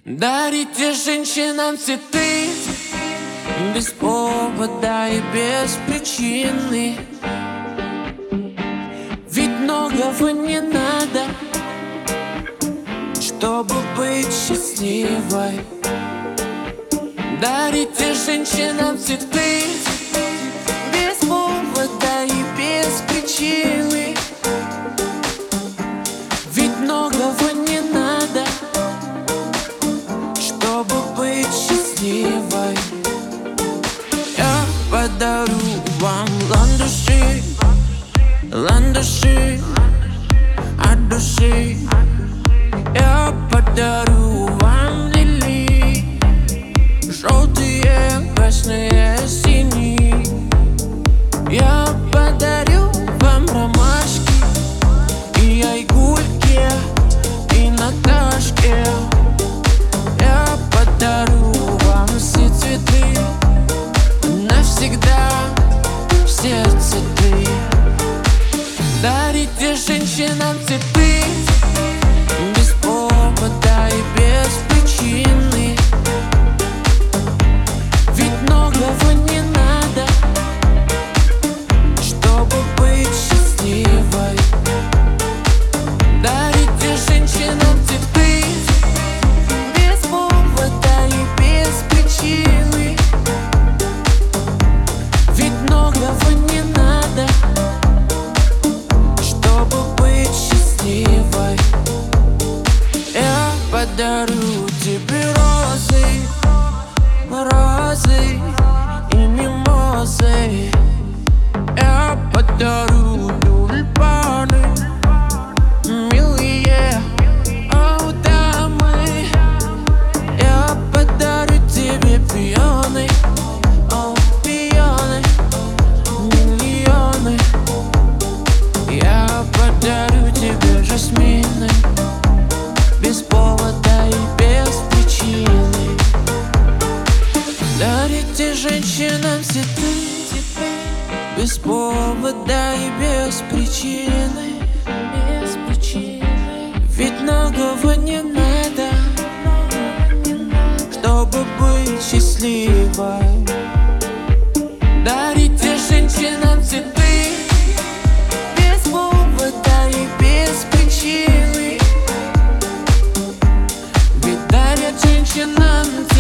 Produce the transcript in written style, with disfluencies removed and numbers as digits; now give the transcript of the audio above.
Дарите женщинам цветы без повода и без причины. Ведь многого не надо, чтобы быть счастливой. Дарите женщинам цветы без повода и без причины. Ведь многого не надо, чтобы быть счастливой. Я подарю вам ландыши, ландыши от души. Я подарю вам лилии, желтые, красные, синие. Я подарю вам ромашки и айгульки, и Наташки. Я подарю вам все цветы, навсегда в сердце ты. Дарите женщинам цветы без повода и без причины. Ведь многого не надо, чтобы быть счастливой. Дарите женщинам цветы без повода и без причины. Ведь многого не надо, чтобы быть счастливой. Я подарю тебе розы, розы и мимозы. Я подарю тюльпаны, милые дамы. Я подарю тебе пионы, пионы, миллионы. Я подарю тебе жасмины без повода и без причины. Дарите женщинам цветы без повода и без причины. Ведь многого не надо, чтобы быть счастливой. Дарите женщинам цветы без повода и без причины. Ведь дарят женщинам цветы